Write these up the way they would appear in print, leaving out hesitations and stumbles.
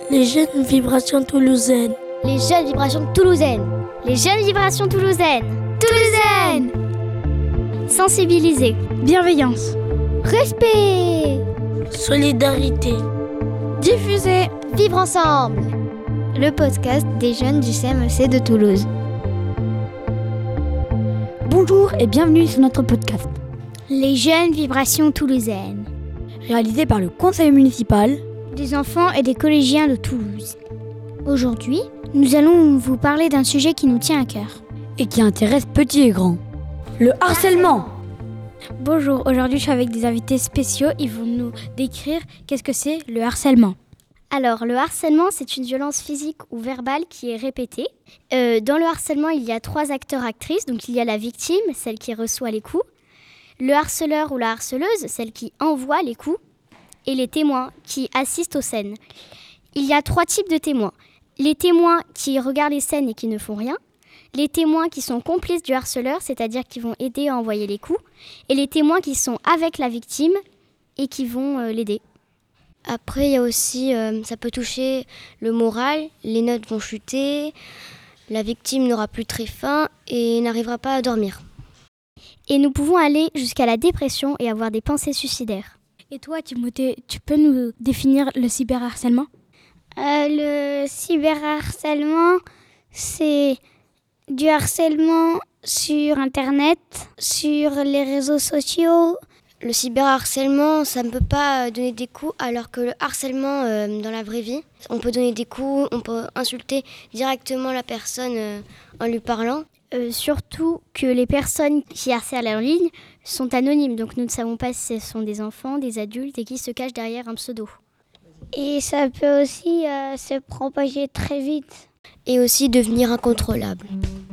Les jeunes vibrations toulousaines. Les jeunes vibrations toulousaines. Les jeunes vibrations toulousaines. Toulousaines. Sensibiliser. Bienveillance. Respect. Solidarité. Diffuser. Vivre ensemble. Le podcast des jeunes du CMEC de Toulouse. Bonjour et bienvenue sur notre podcast. Les jeunes vibrations toulousaines. Réalisé par le conseil municipal Des enfants et des collégiens de Toulouse. Aujourd'hui, nous allons vous parler d'un sujet qui nous tient à cœur. et qui intéresse petits et grands. Le harcèlement. Bonjour, aujourd'hui je suis avec des invités spéciaux. Ils vont nous décrire qu'est-ce que c'est le harcèlement. Alors, le harcèlement, c'est une violence physique ou verbale qui est répétée. Dans le harcèlement, il y a 3 acteurs-actrices. Donc, il y a la victime, celle qui reçoit les coups, le harceleur ou la harceleuse, celle qui envoie les coups, et les témoins qui assistent aux scènes. Il y a 3 types de témoins. Les témoins qui regardent les scènes et qui ne font rien, les témoins qui sont complices du harceleur, c'est-à-dire qui vont aider à envoyer les coups, et les témoins qui sont avec la victime et qui vont l'aider. Après, il y a aussi, ça peut toucher le moral, les notes vont chuter, la victime n'aura plus très faim et n'arrivera pas à dormir. Et nous pouvons aller jusqu'à la dépression et avoir des pensées suicidaires. Et toi, Timothée, tu peux nous définir le cyberharcèlement ? Le cyberharcèlement, c'est du harcèlement sur Internet, sur les réseaux sociaux. Le cyberharcèlement, ça ne peut pas donner des coups, alors que le harcèlement dans la vraie vie, on peut donner des coups, on peut insulter directement la personne en lui parlant. Surtout que les personnes qui harcèlent en ligne sont anonymes, donc nous ne savons pas si ce sont des enfants, des adultes et qui se cachent derrière un pseudo. Et ça peut aussi se propager très vite. Et aussi devenir incontrôlable.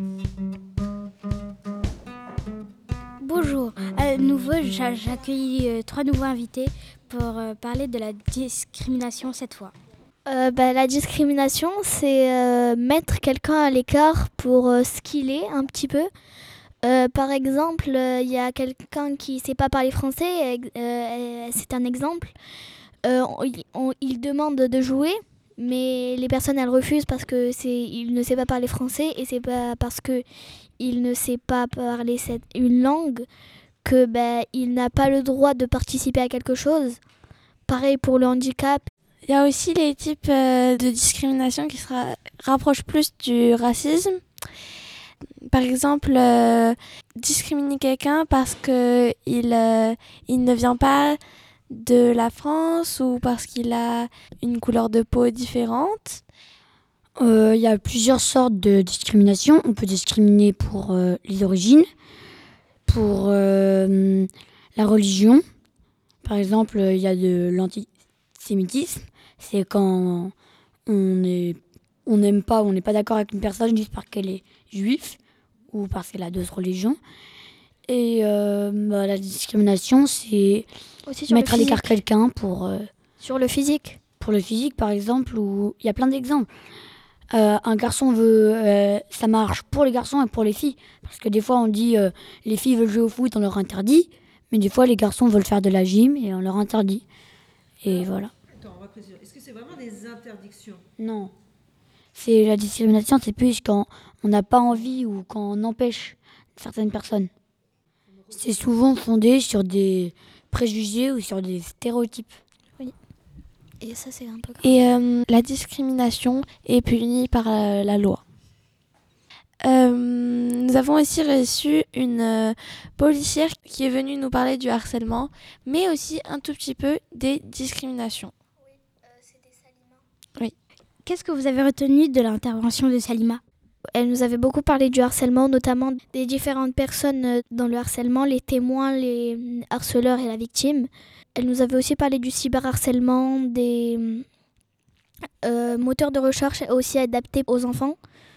Bonjour, à nouveau j'accueille 3 nouveaux invités pour parler de la discrimination cette fois. La discrimination, c'est mettre quelqu'un à l'écart pour ce qu'il est un petit peu. Par exemple, il y a quelqu'un qui ne sait pas parler français, c'est un exemple. Il demande de jouer, mais les personnes elles refusent parce qu'il ne sait pas parler français et c'est pas parce qu'il ne sait pas parler une langue que il n'a pas le droit de participer à quelque chose. Pareil pour le handicap. Il y a aussi les types de discrimination qui se rapprochent plus du racisme. Par exemple, discriminer quelqu'un parce qu'il ne vient pas de la France ou parce qu'il a une couleur de peau différente. Il y a plusieurs sortes de discrimination. On peut discriminer pour les origines, pour la religion. Par exemple, il y a de l'antisémitisme. C'est quand on n'aime pas, on n'est pas d'accord avec une personne juste parce qu'elle est juive ou parce qu'elle a d'autres religions. Et la discrimination, c'est Aussi mettre à l'écart quelqu'un pour... sur le physique. Pour le physique, par exemple, où il y a plein d'exemples. Un garçon veut... ça marche pour les garçons et pour les filles. Parce que des fois, on dit les filles veulent jouer au foot, on leur interdit. Mais des fois, les garçons veulent faire de la gym et on leur interdit. Et voilà. Attends, on va préciser. Est-ce que c'est vraiment des interdictions ? Non. C'est la discrimination, c'est plus quand on n'a pas envie ou quand on empêche certaines personnes. C'est souvent fondé sur des préjugés ou sur des stéréotypes. Oui. Et ça, c'est un peu grave. Et la discrimination est punie par la loi. Nous avons aussi reçu une policière qui est venue nous parler du harcèlement, mais aussi un tout petit peu des discriminations. Qu'est-ce que vous avez retenu de l'intervention de Salima ? Elle nous avait beaucoup parlé du harcèlement, notamment des différentes personnes dans le harcèlement, les témoins, les harceleurs et la victime. Elle nous avait aussi parlé du cyberharcèlement, des moteurs de recherche aussi adaptés aux enfants.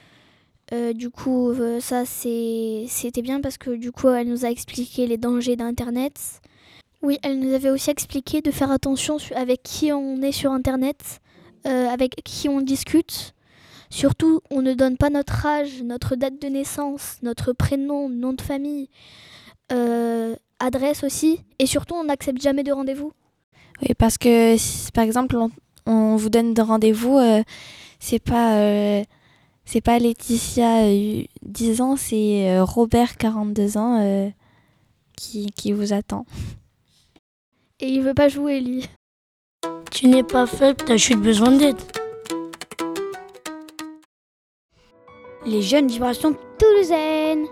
Ça c'était bien parce que du coup elle nous a expliqué les dangers d'Internet. Oui, elle nous avait aussi expliqué de faire attention avec qui on est sur Internet, avec qui on discute. Surtout, on ne donne pas notre âge, notre date de naissance, notre prénom, nom de famille, adresse aussi. Et surtout, on n'accepte jamais de rendez-vous. Oui, parce que, par exemple, on vous donne rendez-vous, c'est pas Laetitia 10 ans, c'est Robert 42 ans qui vous attend. Et il veut pas jouer, lui. Tu n'es pas faible, t'as juste besoin d'aide. Les jeunes vibrations Toulousaine.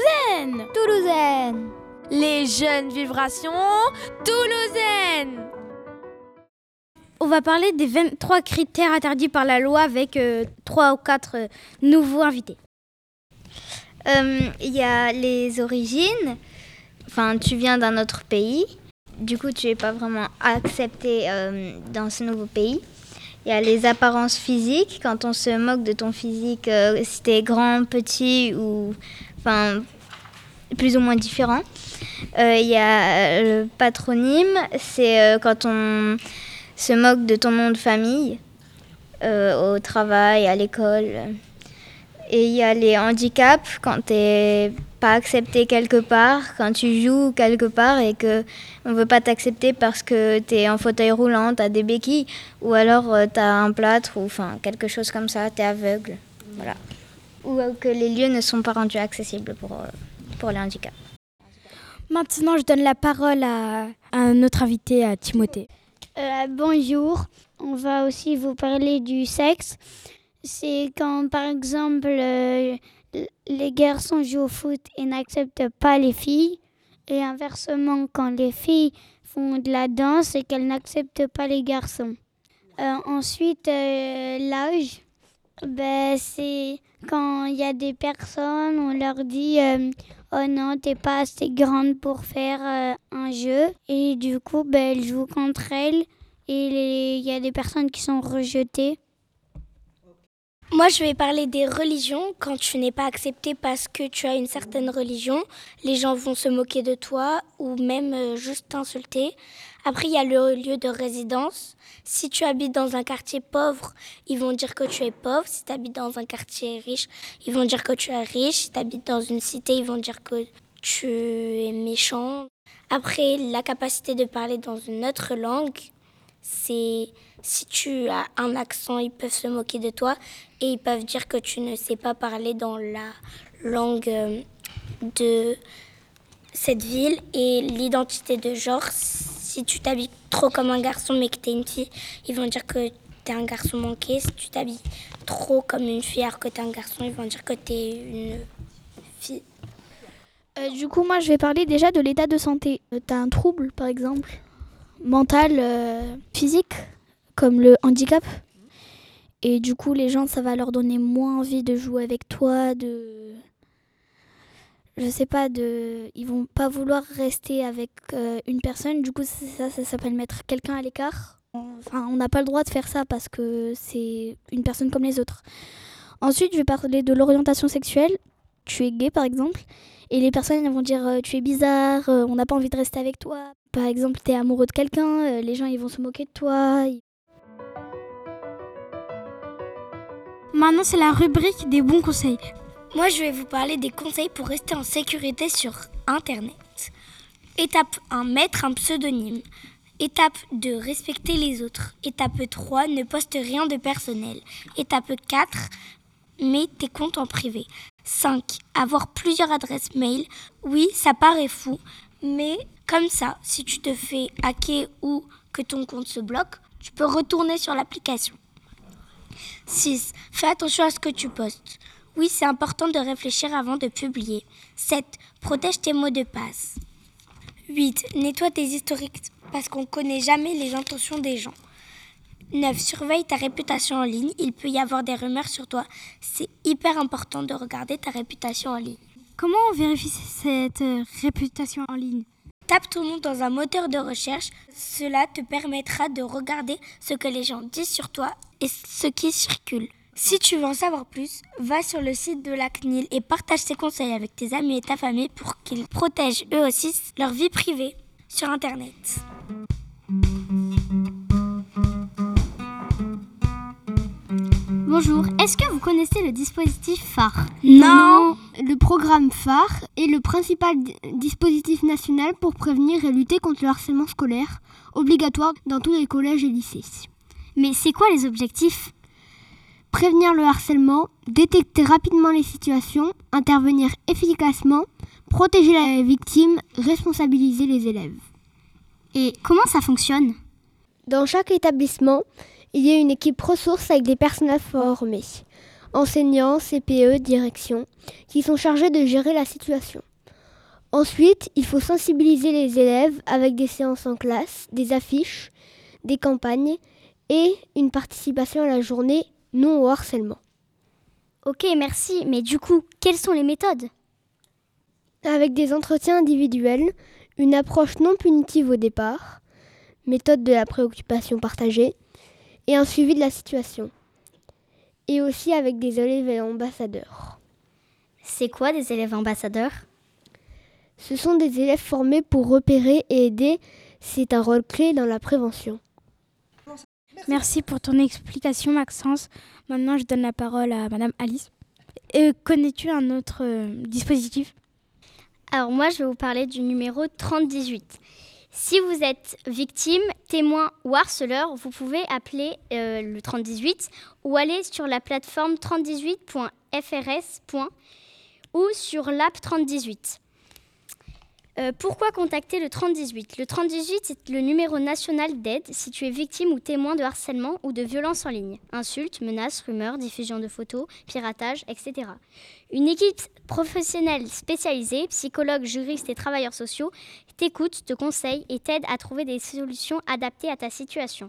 Les jeunes vibrations toulousaines. On va parler des 23 critères interdits par la loi avec 3 ou 4 nouveaux invités. Il y a les origines. Enfin, tu viens d'un autre pays. Du coup, tu n'es pas vraiment accepté dans ce nouveau pays. Il y a les apparences physiques. Quand on se moque de ton physique, si tu es grand, petit ou enfin, plus ou moins différent. Il y a le patronyme. C'est quand on se moque de ton nom de famille au travail, à l'école. Et il y a les handicaps, quand tu n'es pas accepté quelque part, quand tu joues quelque part et qu'on ne veut pas t'accepter parce que tu es en fauteuil roulant, tu as des béquilles, ou alors tu as un plâtre, ou enfin, quelque chose comme ça, tu es aveugle. Voilà. Ou que les lieux ne sont pas rendus accessibles pour les handicaps. Maintenant, je donne la parole à notre invité, à Timothée. Bonjour, on va aussi vous parler du sexe. C'est quand, par exemple, les garçons jouent au foot et n'acceptent pas les filles. Et inversement, quand les filles font de la danse et qu'elles n'acceptent pas les garçons. Ensuite, l'âge, c'est quand il y a des personnes, on leur dit « Oh non, t'es pas assez grande pour faire un jeu ». Et du coup, elles jouent contre elles et il y a des personnes qui sont rejetées. Moi, je vais parler des religions. Quand tu n'es pas accepté parce que tu as une certaine religion, les gens vont se moquer de toi ou même juste t'insulter. Après, il y a le lieu de résidence. Si tu habites dans un quartier pauvre, ils vont dire que tu es pauvre. Si tu habites dans un quartier riche, ils vont dire que tu es riche. Si tu habites dans une cité, ils vont dire que tu es méchant. Après, la capacité de parler dans une autre langue, c'est... Si tu as un accent, ils peuvent se moquer de toi et ils peuvent dire que tu ne sais pas parler dans la langue de cette ville. Et l'identité de genre, si tu t'habilles trop comme un garçon mais que tu es une fille, ils vont dire que tu es un garçon manqué. Si tu t'habilles trop comme une fille alors que tu es un garçon, ils vont dire que tu es une fille. Du coup, moi, je vais parler déjà de l'état de santé. Tu as un trouble, par exemple, mental, physique, comme le handicap. Et du coup, les gens, ça va leur donner moins envie de jouer avec toi, ils vont pas vouloir rester avec une personne. Du coup, ça s'appelle mettre quelqu'un à l'écart. Enfin, on n'a pas le droit de faire ça parce que c'est une personne comme les autres. Ensuite, je vais parler de l'orientation sexuelle. Tu es gay, par exemple. Et les personnes elles vont dire tu es bizarre, on n'a pas envie de rester avec toi. Par exemple, tu es amoureux de quelqu'un, les gens ils vont se moquer de toi. Maintenant, c'est la rubrique des bons conseils. Moi, je vais vous parler des conseils pour rester en sécurité sur Internet. Étape 1, mettre un pseudonyme. Étape 2, respecter les autres. Étape 3, ne poste rien de personnel. Étape 4, mets tes comptes en privé. 5, avoir plusieurs adresses mail. Oui, ça paraît fou, mais comme ça, si tu te fais hacker ou que ton compte se bloque, tu peux retourner sur l'application. 6. Fais attention à ce que tu postes. Oui, c'est important de réfléchir avant de publier. 7. Protège tes mots de passe. 8. Nettoie tes historiques parce qu'on ne connaît jamais les intentions des gens. 9. Surveille ta réputation en ligne. Il peut y avoir des rumeurs sur toi. C'est hyper important de regarder ta réputation en ligne. Comment on vérifie cette réputation en ligne ? Tape ton nom dans un moteur de recherche. Cela te permettra de regarder ce que les gens disent sur toi et ce qui circule. Si tu veux en savoir plus, va sur le site de la CNIL et partage tes conseils avec tes amis et ta famille pour qu'ils protègent eux aussi leur vie privée sur Internet. Bonjour, est-ce que vous connaissez le dispositif phare ? Non. Le programme phare est le principal dispositif national pour prévenir et lutter contre le harcèlement scolaire, obligatoire dans tous les collèges et lycées. Mais c'est quoi les objectifs ? Prévenir le harcèlement, détecter rapidement les situations, intervenir efficacement, protéger la victime, responsabiliser les élèves. Et comment ça fonctionne ? Dans chaque établissement, il y a une équipe ressources avec des personnels formés, enseignants, CPE, direction, qui sont chargés de gérer la situation. Ensuite, il faut sensibiliser les élèves avec des séances en classe, des affiches, des campagnes et une participation à la journée non au harcèlement. Ok, merci. Mais du coup, quelles sont les méthodes ? Avec des entretiens individuels, une approche non punitive au départ, méthode de la préoccupation partagée et un suivi de la situation. Et aussi avec des élèves ambassadeurs. C'est quoi des élèves ambassadeurs ? Ce sont des élèves formés pour repérer et aider. C'est un rôle clé dans la prévention. Merci pour ton explication, Maxence. Maintenant, je donne la parole à Madame Alice. Connais-tu un autre dispositif ? Alors moi, je vais vous parler du numéro 3018. Si vous êtes victime, témoin ou harceleur, vous pouvez appeler le 3018 ou aller sur la plateforme 3018.frs. ou sur l'app 3018. Pourquoi contacter le 3018 ? Le 3018, c'est le numéro national d'aide si tu es victime ou témoin de harcèlement ou de violence en ligne. Insultes, menaces, rumeurs, diffusion de photos, piratage, etc. Une équipe professionnelle spécialisée, psychologues, juristes et travailleurs sociaux, t'écoute, te conseille et t'aide à trouver des solutions adaptées à ta situation.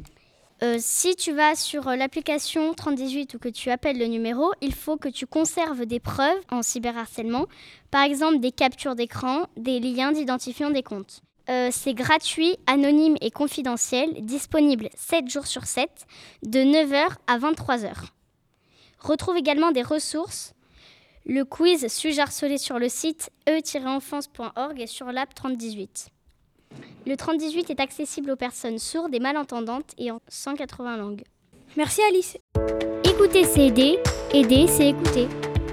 Si tu vas sur l'application 3018 ou que tu appelles le numéro, il faut que tu conserves des preuves en cyberharcèlement, par exemple des captures d'écran, des liens d'identifiant des comptes. C'est gratuit, anonyme et confidentiel, disponible 7 jours sur 7, de 9h à 23h. Retrouve également des ressources, le quiz Suis-je harcelé sur le site e-enfance.org et sur l'app 3018. Le 3018 est accessible aux personnes sourdes et malentendantes et en 180 langues. Merci Alice. Écouter, c'est aider. Aider, c'est écouter.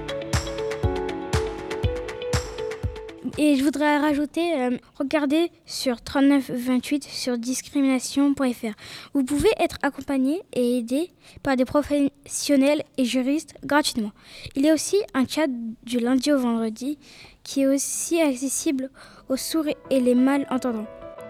Et je voudrais rajouter, regardez sur 3928 sur discrimination.fr. Vous pouvez être accompagné et aidé par des professionnels et juristes gratuitement. Il y a aussi un chat du lundi au vendredi qui est aussi accessible aux sourds et les malentendants.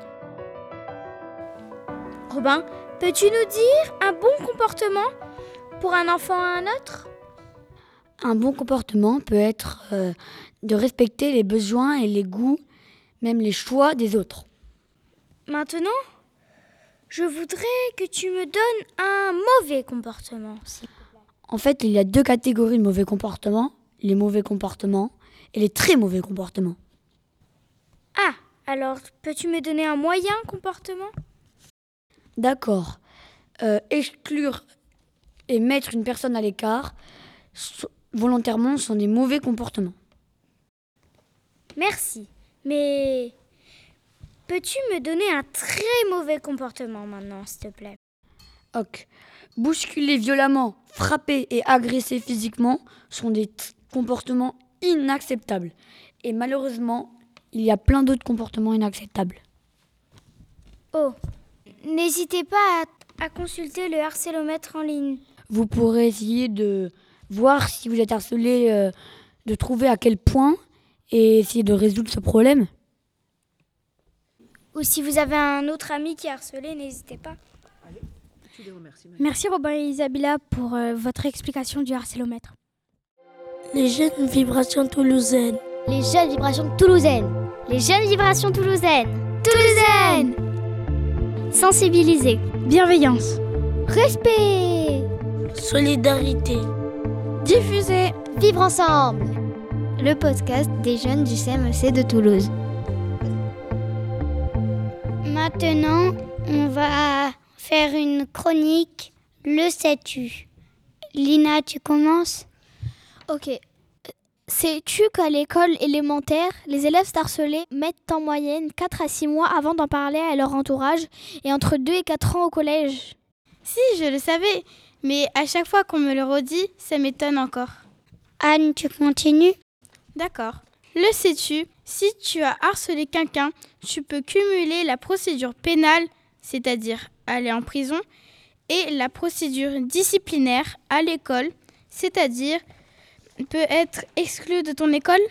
Robin, peux-tu nous dire un bon comportement pour un enfant à un autre ? Un bon comportement peut être de respecter les besoins et les goûts, même les choix des autres. Maintenant, je voudrais que tu me donnes un mauvais comportement. En fait, il y a 2 catégories de mauvais comportements, les mauvais comportements et les très mauvais comportements. Ah, alors peux-tu me donner un moyen comportement ? D'accord. Exclure et mettre une personne à l'écart volontairement sont des mauvais comportements. Merci. Mais peux-tu me donner un très mauvais comportement maintenant, s'il te plaît ? Ok. Bousculer violemment, frapper et agresser physiquement sont des comportements inacceptables. Et malheureusement, il y a plein d'autres comportements inacceptables. Oh, n'hésitez pas à consulter le harcélomètre en ligne. Vous pourrez essayer de voir si vous êtes harcelé, de trouver à quel point et essayer de résoudre ce problème. Ou si vous avez un autre ami qui est harcelé, n'hésitez pas. Allez, tu les remercies. Merci Robin et Isabella pour votre explication du harcélomètre. Les jeunes vibrations toulousaines. Les jeunes vibrations toulousaines. Les jeunes vibrations toulousaines. Toulousaines ! Sensibiliser. Bienveillance. Respect. Solidarité. Diffuser. Vivre ensemble. Le podcast des jeunes du CMEC de Toulouse. Maintenant, on va faire une chronique, le sais-tu. Lina, tu commences ? Ok. Sais-tu qu'à l'école élémentaire, les élèves harcelés mettent en moyenne 4 à 6 mois avant d'en parler à leur entourage et entre 2 et 4 ans au collège ? Si, je le savais, mais à chaque fois qu'on me le redit, ça m'étonne encore. Anne, tu continues ? D'accord. Le sais-tu, si tu as harcelé quelqu'un, tu peux cumuler la procédure pénale, c'est-à-dire aller en prison, Et la procédure disciplinaire à l'école, c'est-à-dire peut être exclu de ton école?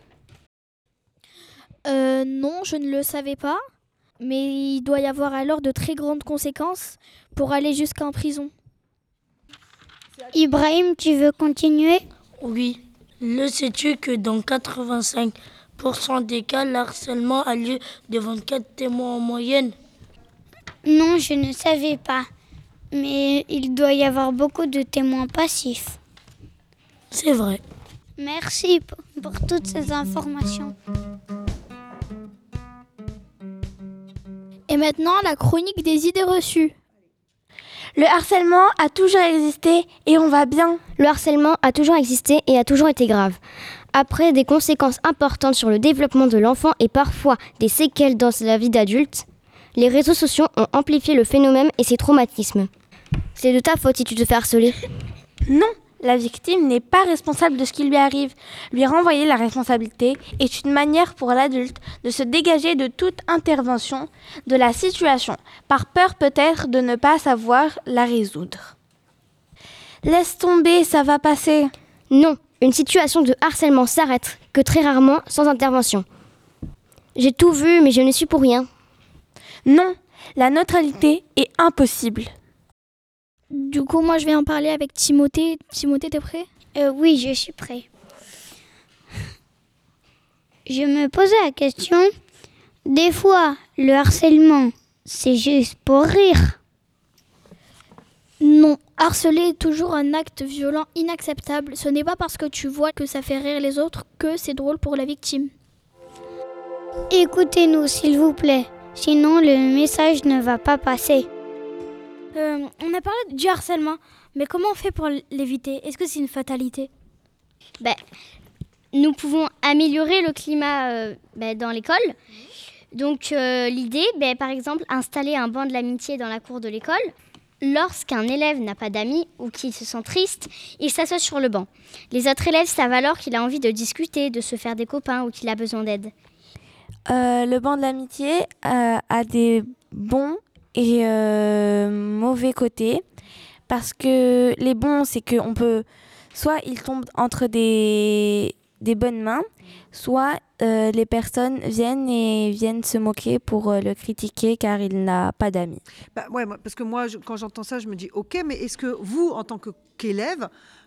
Non, je ne le savais pas. Mais il doit y avoir alors de très grandes conséquences pour aller jusqu'en prison. Ibrahim, tu veux continuer? Oui. Le sais-tu que dans 85% des cas, le harcèlement a lieu devant 4 témoins en moyenne? Non, je ne savais pas. Mais il doit y avoir beaucoup de témoins passifs. C'est vrai. Merci pour toutes ces informations. Et maintenant, la chronique des idées reçues. Le harcèlement a toujours existé et on va bien. Le harcèlement a toujours existé et a toujours été grave. Après des conséquences importantes sur le développement de l'enfant et parfois des séquelles dans la vie d'adulte, les réseaux sociaux ont amplifié le phénomène et ses traumatismes. C'est de ta faute si tu te fais harceler. Non, la victime n'est pas responsable de ce qui lui arrive. Lui renvoyer la responsabilité est une manière pour l'adulte de se dégager de toute intervention de la situation, par peur peut-être de ne pas savoir la résoudre. Laisse tomber, ça va passer. Non, une situation de harcèlement s'arrête que très rarement sans intervention. J'ai tout vu, mais je ne suis pour rien. Non, la neutralité est impossible. Du coup, moi, je vais en parler avec Timothée. Timothée, t'es prêt? Oui, je suis prêt. Je me posais la question, des fois, le harcèlement, c'est juste pour rire. Non, harceler est toujours un acte violent inacceptable. Ce n'est pas parce que tu vois que ça fait rire les autres que c'est drôle pour la victime. Écoutez-nous, s'il vous plaît. Sinon, le message ne va pas passer. On a parlé du harcèlement, mais comment on fait pour l'éviter? Est-ce que c'est une fatalité? Nous pouvons améliorer le climat dans l'école. Donc l'idée, par exemple, installer un banc de l'amitié dans la cour de l'école. Lorsqu'un élève n'a pas d'amis ou qu'il se sent triste, il s'assoit sur le banc. Les autres élèves savent alors qu'il a envie de discuter, de se faire des copains ou qu'il a besoin d'aide. Le banc de l'amitié a des bons et mauvais côtés. Parce que les bons, c'est qu'on peut... Soit il tombe entre des bonnes mains, soit les personnes viennent se moquer pour le critiquer car il n'a pas d'amis. Ouais, parce que moi, quand j'entends ça, je me dis ok, mais est-ce que vous, en tant qu'élève,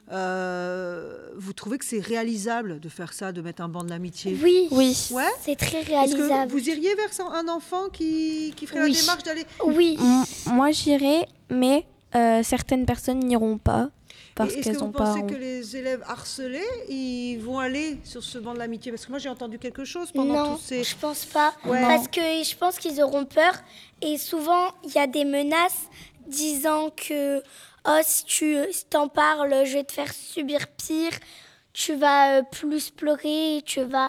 vous trouvez que c'est réalisable de faire ça, de mettre un banc de l'amitié? Oui, ouais, c'est très réalisable. Est-ce que vous iriez vers un enfant qui ferait la démarche d'aller... Oui. Moi, j'irais, mais certaines personnes n'iront pas. Est-ce que vous pensez que les élèves harcelés, ils vont aller sur ce banc de l'amitié? Parce que moi, j'ai entendu quelque chose pendant tous ces... Non, je pense pas. Parce que je pense qu'ils auront peur. Et souvent, il y a des menaces disant que si tu t'en parles, je vais te faire subir pire. Tu vas plus pleurer, tu vas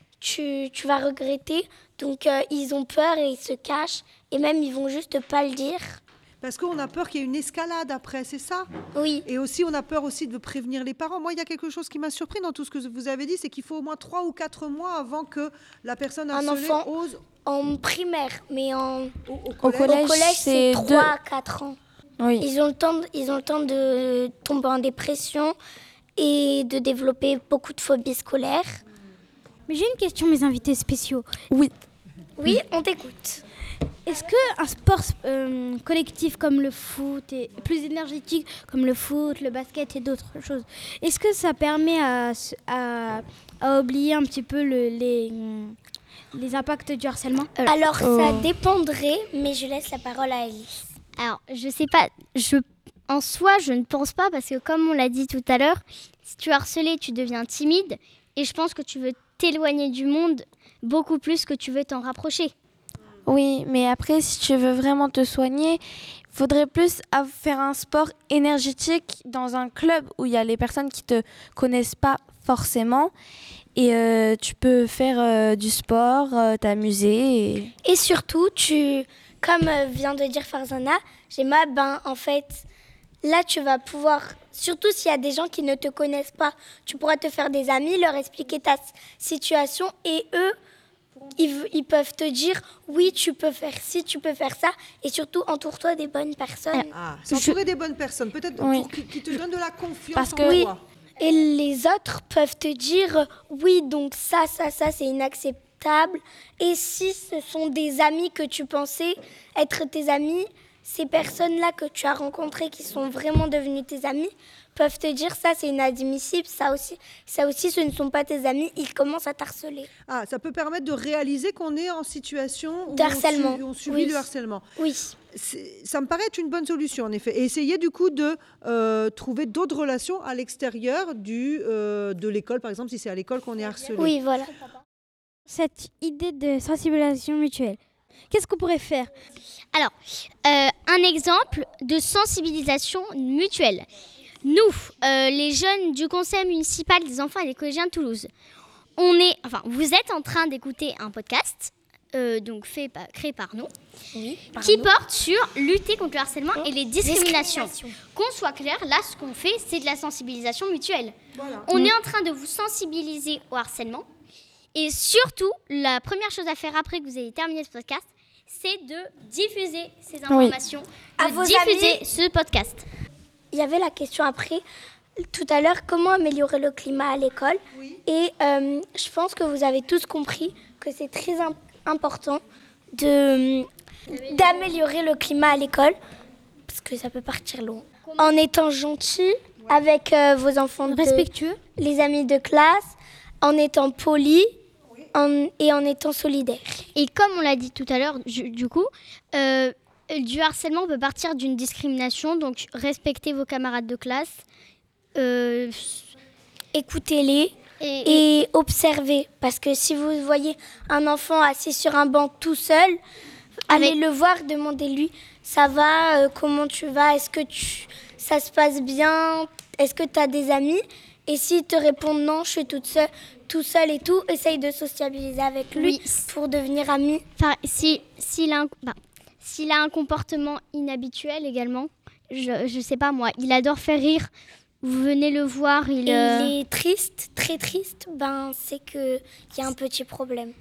regretter. Donc, ils ont peur et ils se cachent. Et même, ils vont juste pas le dire. Parce qu'on a peur qu'il y ait une escalade après, c'est ça? Oui. Et aussi, on a peur aussi de prévenir les parents. Moi, il y a quelque chose qui m'a surpris dans tout ce que vous avez dit, c'est qu'il faut au moins 3 ou 4 mois avant que la personne harcelée ose... En primaire, mais au collège c'est 3 à 4 ans. Oui. Ils ont le temps de tomber en dépression et de développer beaucoup de phobies scolaires. Mais j'ai une question, mes invités spéciaux. Oui, on t'écoute. Est-ce qu'un sport collectif comme le foot est plus énergétique comme le foot, le basket et d'autres choses, est-ce que ça permet à oublier un petit peu les impacts du harcèlement? Alors ça dépendrait, mais je laisse la parole à Alice. Alors, je sais pas, en soi, je ne pense pas parce que comme on l'a dit tout à l'heure, si tu es harcelé, tu deviens timide et je pense que tu veux t'éloigner du monde beaucoup plus que tu veux t'en rapprocher. Oui, mais après, si tu veux vraiment te soigner, il faudrait plus faire un sport énergétique dans un club où il y a les personnes qui ne te connaissent pas forcément. Et tu peux faire du sport, t'amuser. Et surtout, comme vient de dire Farzana, en fait, là, tu vas pouvoir, surtout s'il y a des gens qui ne te connaissent pas, tu pourras te faire des amis, leur expliquer ta situation et eux ils peuvent te dire oui, tu peux faire ci, tu peux faire ça, et surtout entoure-toi des bonnes personnes. S'entourer des bonnes personnes, peut-être qui te donnent de la confiance en toi. Et les autres peuvent te dire oui, donc ça, c'est inacceptable. Et si ce sont des amis que tu pensais être tes amis, ces personnes-là que tu as rencontrées qui sont vraiment devenues tes amis peuvent te dire ça, c'est inadmissible, ça aussi, ce ne sont pas tes amis, ils commencent à t'harceler. Ça peut permettre de réaliser qu'on est en situation de harcèlement. On subit le harcèlement. Oui. Ça me paraît être une bonne solution, en effet. Et essayer, du coup, de trouver d'autres relations à l'extérieur de l'école, par exemple, si c'est à l'école qu'on est harcelé. Oui, voilà. Cette idée de sensibilisation mutuelle, qu'est-ce qu'on pourrait faire? Alors, un exemple de sensibilisation mutuelle. Nous, les jeunes du conseil municipal des enfants et des collégiens de Toulouse, vous êtes en train d'écouter un podcast créé par nous, qui porte sur lutter contre le harcèlement et les discriminations. Qu'on soit clair, là, ce qu'on fait, c'est de la sensibilisation mutuelle. Voilà. On est en train de vous sensibiliser au harcèlement. Et surtout, la première chose à faire après que vous ayez terminé ce podcast, c'est de diffuser ces informations, de diffuser ce podcast. Il y avait la question après, tout à l'heure, comment améliorer le climat à l'école. Et je pense que vous avez tous compris que c'est très important d'améliorer le climat à l'école, parce que ça peut partir loin. En étant gentil avec vos enfants, respectueux, les amis de classe, en étant poli et en étant solidaire. Et comme on l'a dit tout à l'heure, du coup, du harcèlement peut partir d'une discrimination, donc respectez vos camarades de classe, écoutez-les et observez. Parce que si vous voyez un enfant assis sur un banc tout seul, allez le voir, demandez-lui, ça va, comment tu vas, est-ce que ça se passe bien, est-ce que tu as des amis? Et s'il te répond non, je suis tout seul et tout, essaye de sociabiliser avec lui pour devenir ami. Enfin, s'il a un comportement inhabituel également, je sais pas moi, il adore faire rire, vous venez le voir, il est triste, très triste, c'est qu'il y a un petit problème.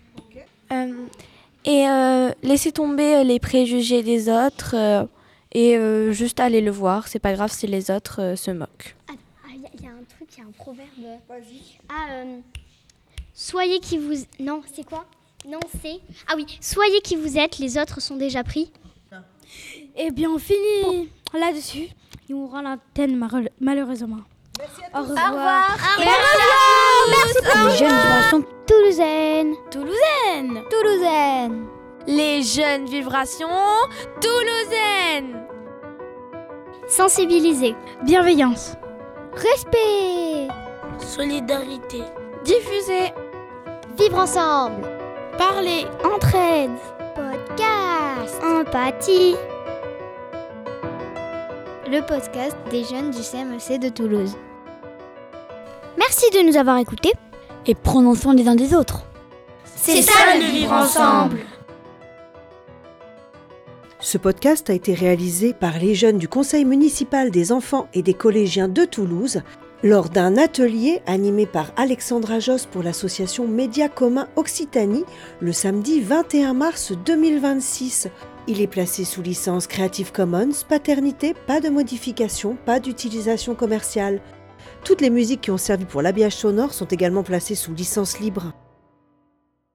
Laissez tomber les préjugés des autres et juste aller le voir, c'est pas grave si les autres se moquent. Il y a un truc, il y a un proverbe. Vas-y. Soyez qui vous... Non, c'est quoi? Non, c'est... Ah oui, soyez qui vous êtes, les autres sont déjà pris. Eh bien, on finit là-dessus. Et on rend l'antenne malheureusement. Merci à tous. Au revoir. Les jeunes vibrations toulousaines. Les jeunes vibrations toulousaines. Sensibiliser. Bienveillance. Respect. Solidarité. Diffuser. Vivre ensemble. Parler. Entraide. Podcast. Empathie. Le podcast des jeunes du CMEC de Toulouse. Merci de nous avoir écoutés. Et prenons soin les uns des autres. C'est ça le vivre ensemble. Ce podcast a été réalisé par les jeunes du Conseil municipal des enfants et des collégiens de Toulouse lors d'un atelier animé par Alexandra Josse pour l'association Médias Communs Occitanie le samedi 21 mars 2026. Il est placé sous licence Creative Commons, paternité, pas de modification, pas d'utilisation commerciale. Toutes les musiques qui ont servi pour l'habillage sonore sont également placées sous licence libre.